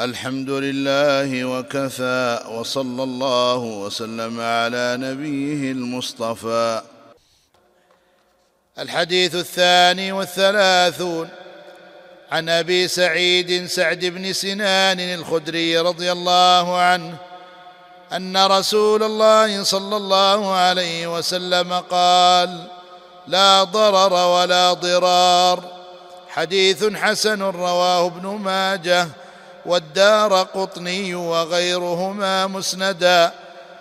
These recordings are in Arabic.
الحمد لله وكفى، وصلى الله وسلم على نبيه المصطفى. الحديث 32 عن أبي سعيد سعد بن سنان الخدري رضي الله عنه أن رسول الله صلى الله عليه وسلم قال: لا ضرر ولا ضرار. حديث حسن رواه ابن ماجه والدارقطني وغيرهما مسندا،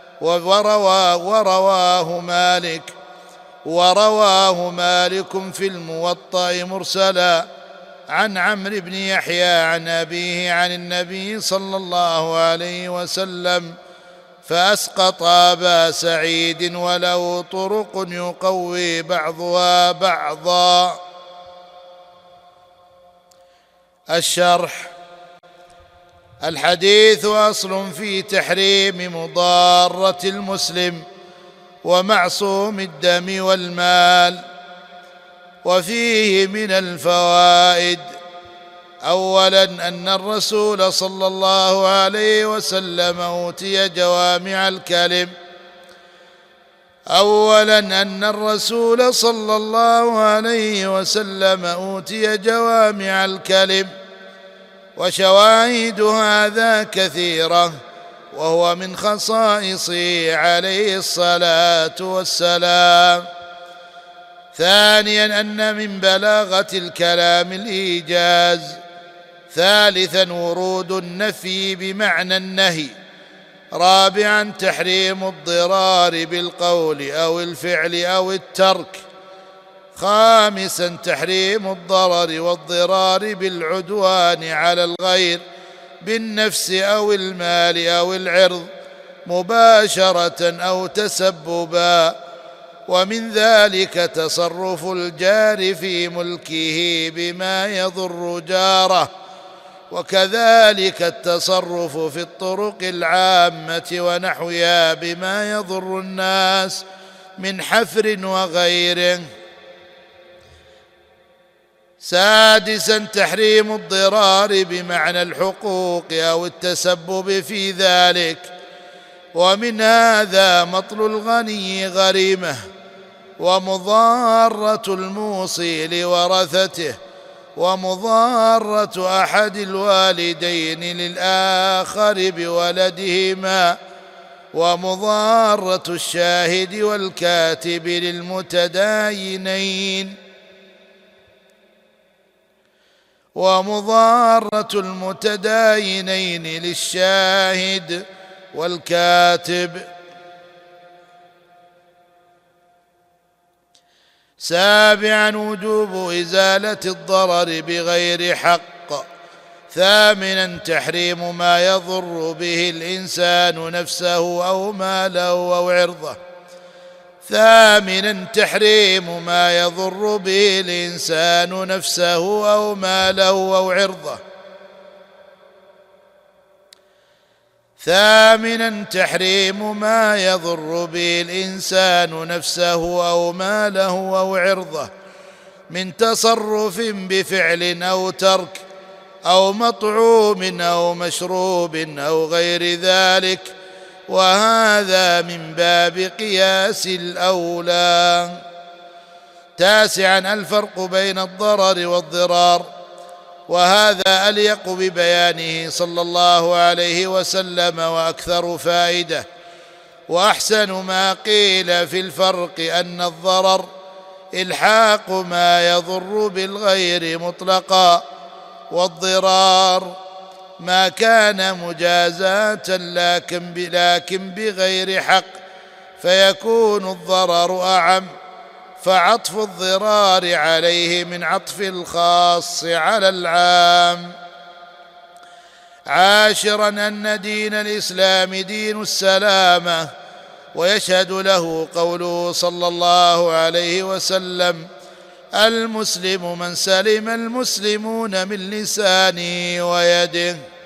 ورواه مالك في الموطأ مرسلا عن عمرو بن يحيى عن أبيه عن النبي صلى الله عليه وسلم، فأسقط أبا سعيد وله طرق يقوي بعضها بعضا. الشرح: الحديث أصل في تحريم مضارة المسلم ومعصوم الدم والمال، وفيه من الفوائد: أولاً أن الرسول صلى الله عليه وسلم أوتي جوامع الكلم، وشواهد هذا كثيرة، وهو من خصائصه عليه الصلاة والسلام. ثانياً أن من بلاغة الكلام الإيجاز. ثالثاً ورود النفي بمعنى النهي. رابعاً تحريم الضرار بالقول أو الفعل أو الترك. خامساً تحريم الضرر والضرار بالعدوان على الغير بالنفس أو المال أو العرض مباشرة أو تسببا، ومن ذلك تصرف الجار في ملكه بما يضر جاره، وكذلك التصرف في الطرق العامة ونحوها بما يضر الناس من حفر وغيره. سادساً تحريم الضرار بمعنى الحقوق أو التسبب في ذلك، ومن هذا مطل الغني غريمه، ومضارة الموصي لورثته، ومضارة أحد الوالدين للآخر بولدهما، ومضارة الشاهد والكاتب للمتداينين، ومضارة المتداينين للشاهد والكاتب. سابعاً وجوب إزالة الضرر بغير حق. ثامناً تحريم ما يضر به الإنسان نفسه أو ماله أو عرضه. ثامناً تحريم ما يضر به الإنسان نفسه أو ماله أو عرضه. ثامناً تحريم ما يضر به الإنسان نفسه أو ماله أو عرضه من تصرف بفعل أو ترك أو مطعوم أو مشروب أو غير ذلك، وهذا من باب قياس الأولى. تاسعاً الفرق بين الضرر والضرار، وهذا أليق ببيانه صلى الله عليه وسلم وأكثر فائدة. وأحسن ما قيل في الفرق أن الضرر إلحاق ما يضر بالغير مطلقا، والضرار ما كان مجازاة لكن بغير حق، فيكون الضرر أعم، فعطف الضرار عليه من عطف الخاص على العام. عاشراً أن دين الإسلام دين السلامة، ويشهد له قوله صلى الله عليه وسلم: المسلم من سلم المسلمون من لسانه ويده.